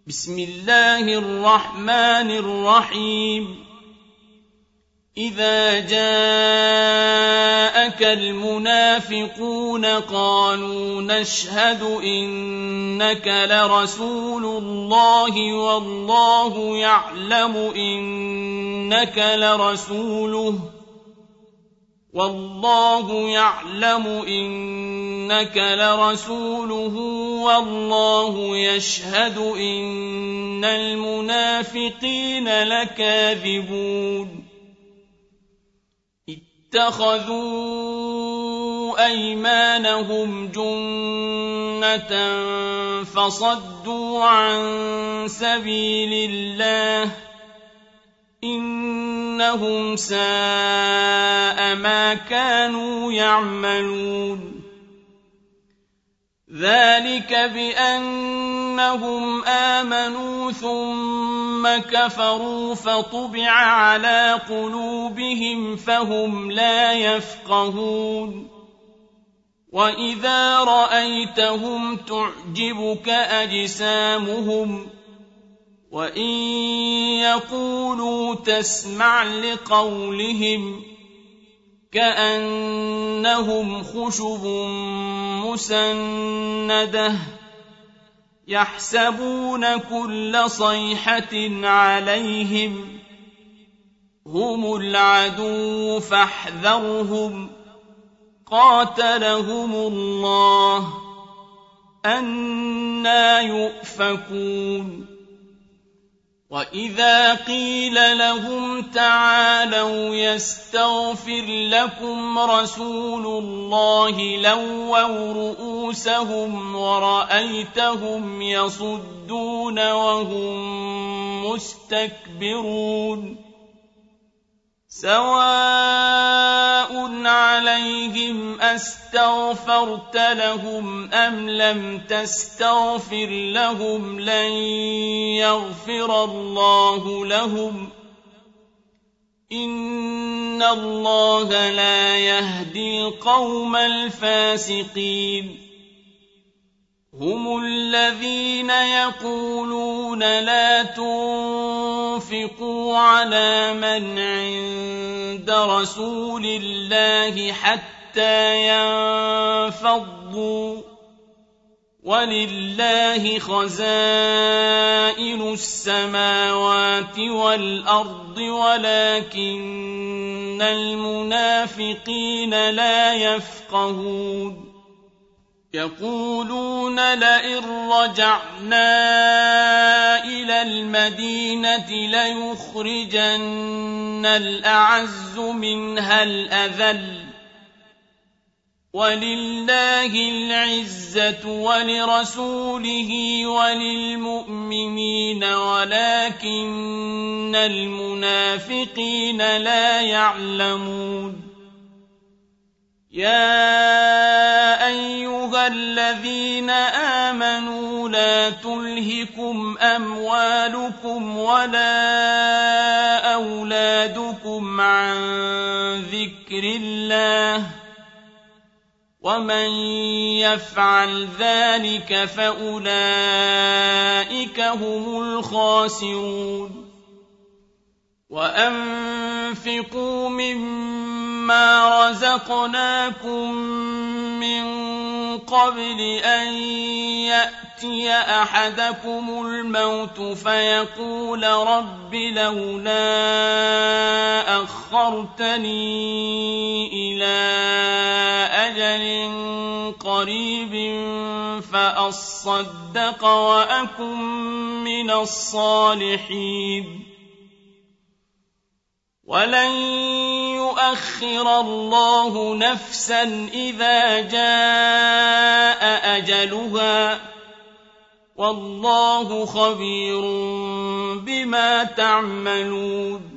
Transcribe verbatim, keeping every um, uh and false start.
بسم الله الرحمن الرحيم إذا جاءك المنافقون قالوا نشهد إنك لرسول الله والله يعلم إنك لرسوله والله يعلم إنك لرسوله والله يشهد إن المنافقين لكاذبون اتخذوا أيمانهم جنة فصدوا عن سبيل الله إنهم ساء ما كانوا يعملون ذلك بأنهم آمنوا ثم كفروا فطبع على قلوبهم فهم لا يفقهون وإذا رأيتهم تعجبك أجسامهم وإن يقولوا تسمع لقولهم كأنهم خشب مسندة يحسبون كل صيحة عليهم هم العدو فاحذرهم قاتلهم الله أنى يؤفكون وإذا قيل لهم تعالوا يستغفر لكم رسول الله لووا رؤوسهم ورأيتهم يصدون وهم مستكبرون سواء عليهم أستغفرت لهم أم لم تستغفر لهم لن يغفر الله لهم إن الله لا يهدي القوم الفاسقين هم الذين يقولون لا تنفقوا على من عند رسول الله حتى ينفضوا ولله خزائن السماوات والأرض ولكن المنافقين لا يفقهون يقولون لئن رجعنا إلى المدينة ليخرجن الأعز منها الأذل ولله العزة ولرسوله وللمؤمنين ولكن المنافقين لا يعلمون يا أيها الذين آمنوا لا تلهكم أموالكم ولا أولادكم عن ذكر الله ومن يفعل ذلك فأولئك هم الخاسرون وأنفقوا مما رزقناكم من قبل أن يأتي أحدكم الموت فيقول رب لولا أخرتني إلى أجل قريب فأصدق وأكن من الصالحين ولن يؤخر الله نفسا إذا جاء أجلها والله خبير بما تعملون